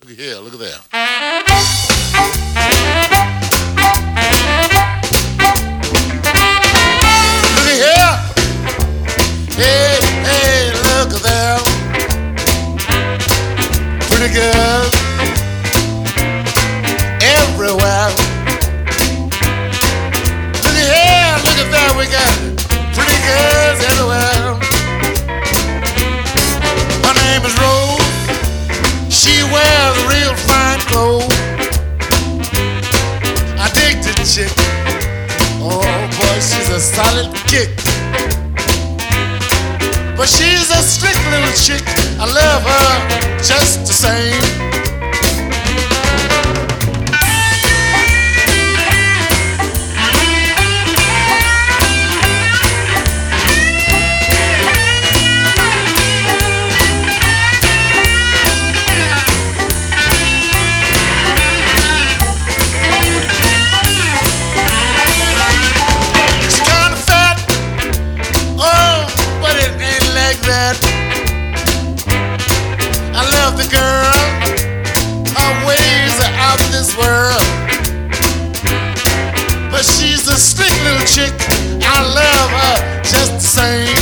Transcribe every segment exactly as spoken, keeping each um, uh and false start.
Look here, look at there. Look at here. Hey, hey, look at there. Pretty girls everywhere. Look at here, look at there. We got pretty girls everywhere. Her name is Rose. She wears real fine clothes. I dig the chick. Oh boy, she's a solid kick. But she's a slick little chick. I love her just the same. I love the girl, her ways are out this world. But she's a slick little chick, I love her just the same.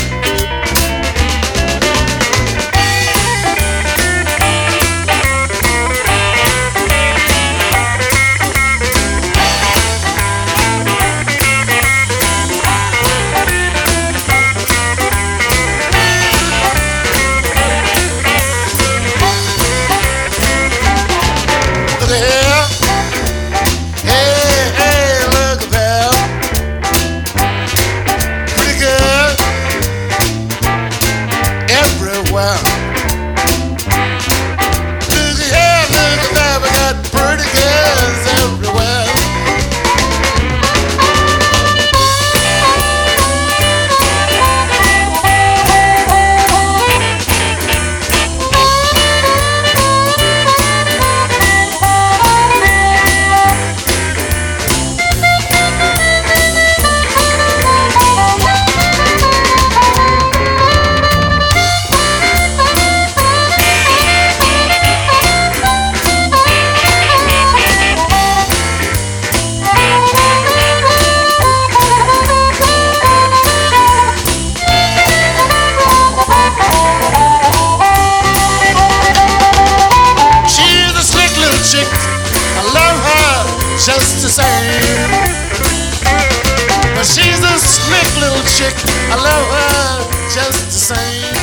Just the same. But she's a slick little chick, I love her just the same.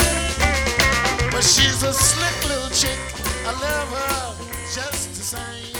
But she's a slick little chick, I love her just the same.